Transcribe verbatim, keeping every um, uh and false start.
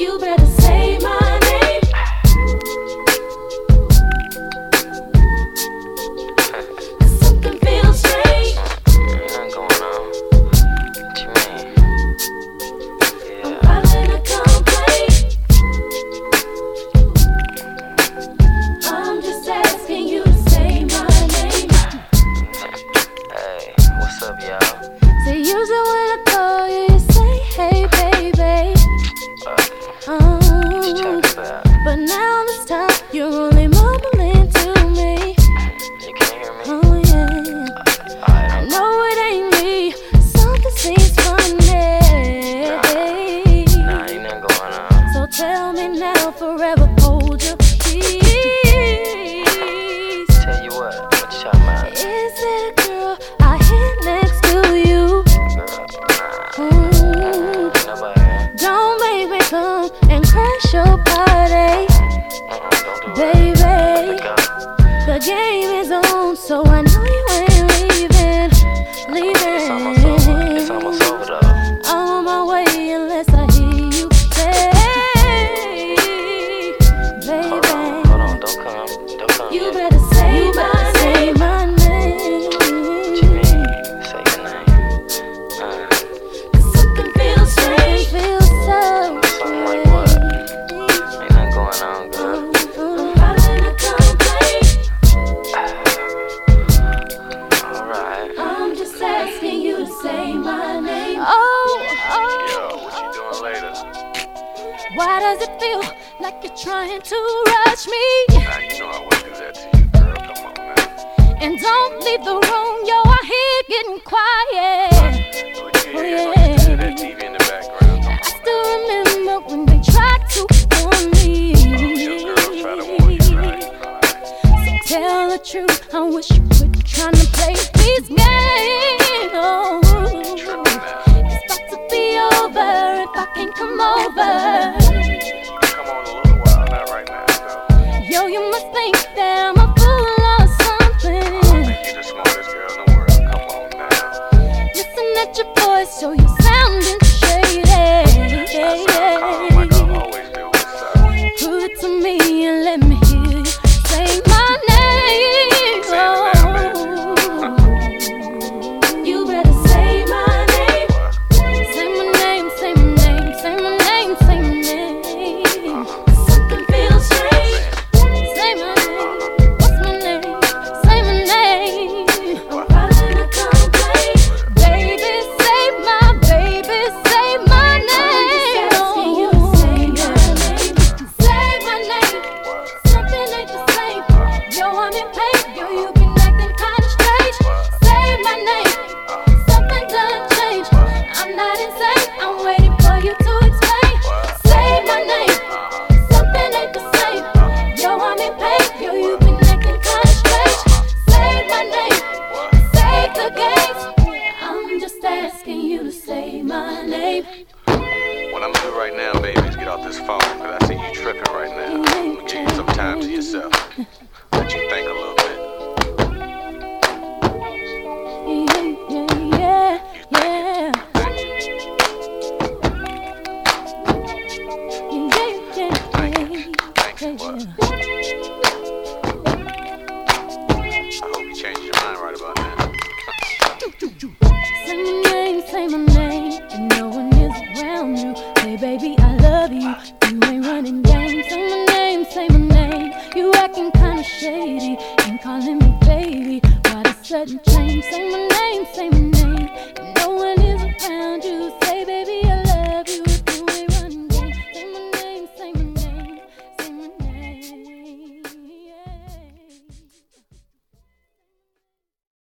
You better say my name. Something feels strange. Ain't nothing going on. What you mean? Yeah. I'm filing a complaint. I'm just asking you to say my name. Hey, what's up, y'all? Say usually when I call you, you say, hey, baby. Uh, what you Um, talking about? but now this time you're only mumbling to me. You can't hear me? Oh yeah, I Alright, know it ain't me. Something seems funny. nah, ain't nothing going on. So tell me now, forever hold your peace. Tell you what, what you talking about? Is it a girl I hit next to you? Girl, nah, Ooh, ain't nobody here. don't make me come and crash your party, Uh-uh, don't do it. Let baby. it go. The game is on, so I know you ain't leaving, It's almost over. It's leaving. almost over, though. I'm on my way unless I hear you say, Hold on, baby. hold on, don't come. Don't come You yet. better say my say my name. What you mean? Say your name. Uh, Something feels strange, feels so Something like what? Ain't nothing going on, girl. I'm filing a complaint. Alright. I'm just asking you to say my name. Oh, oh. Yo, what you doing later? Why does it feel like you're trying to rush me? Nah, you know I wouldn't do that to you, girl. Come on now. And don't leave the room, yo, I hear it getting quiet. Oh, yeah, yeah. Like you said, that T V in the background. Come I on still now. remember when they tried to warn me. Oh, your girls try to warn you, right? Alright. So tell the truth, I wish you quit trying to play these games. Oh, Tripping now. it's about to be over if I can't come over. Come on a little while, not right now, though. Yo, you must think that I'm a fool or I something. think you the smartest girl in the world. Come on now. Listen at your voice, so you sounding shady. I sound calm like I always do. What's up? Prove it to me and let me hear you say my name. Oh, you better say my name. Say my name, say my name, say my name, say my name. Something feels strange. Say my name. What's my name? Say my name. I'm filing a complaint. Baby, say my, baby, say my name. Oh, say my name. Something ain't the same. Yo, I'm in pain. Yo, you been acting kinda strange. Say my name. Something done changed. I'm not insane. I'm waiting for you to explain. Say my name. Something ain't the same. Yo, I'm in pain. Yo, you been acting kinda strange. Say my name. Save the games. I'm just asking you to say my name. What I'm gonna do right now, baby, is get off this phone, because I see you tripping right now. I'm gonna give you some time to yourself. Let you think a little.